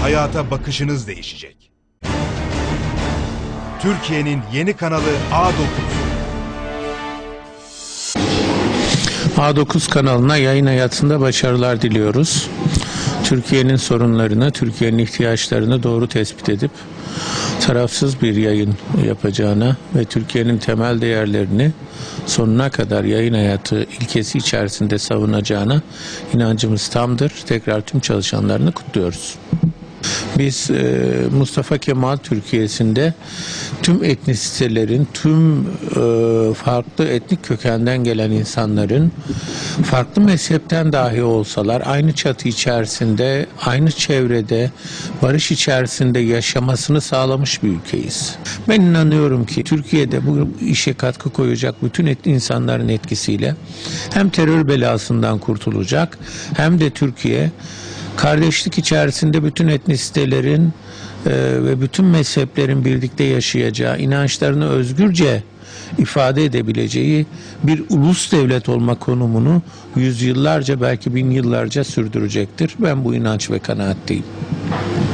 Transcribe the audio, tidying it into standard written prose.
hayata bakışınız değişecek. Türkiye'nin yeni kanalı A9. A9 kanalına yayın hayatında başarılar diliyoruz. Türkiye'nin sorunlarını, Türkiye'nin ihtiyaçlarını doğru tespit edip tarafsız bir yayın yapacağına ve Türkiye'nin temel değerlerini sonuna kadar yayın hayatı ilkesi içerisinde savunacağına inancımız tamdır. Tekrar tüm çalışanlarını kutluyoruz. Biz Mustafa Kemal Türkiye'sinde tüm etnisitelerin, tüm farklı etnik kökenden gelen insanların farklı mezhepten dahi olsalar aynı çatı içerisinde, aynı çevrede, barış içerisinde yaşamasını sağlamış bir ülkeyiz. Ben inanıyorum ki Türkiye'de bu işe katkı koyacak bütün insanların etkisiyle hem terör belasından kurtulacak hem de Türkiye kardeşlik içerisinde bütün etnisitelerin ve bütün mezheplerin birlikte yaşayacağı, inançlarını özgürce ifade edebileceği bir ulus devlet olma konumunu yüzyıllarca belki bin yıllarca sürdürecektir. Ben bu inanç ve kanaatteyim.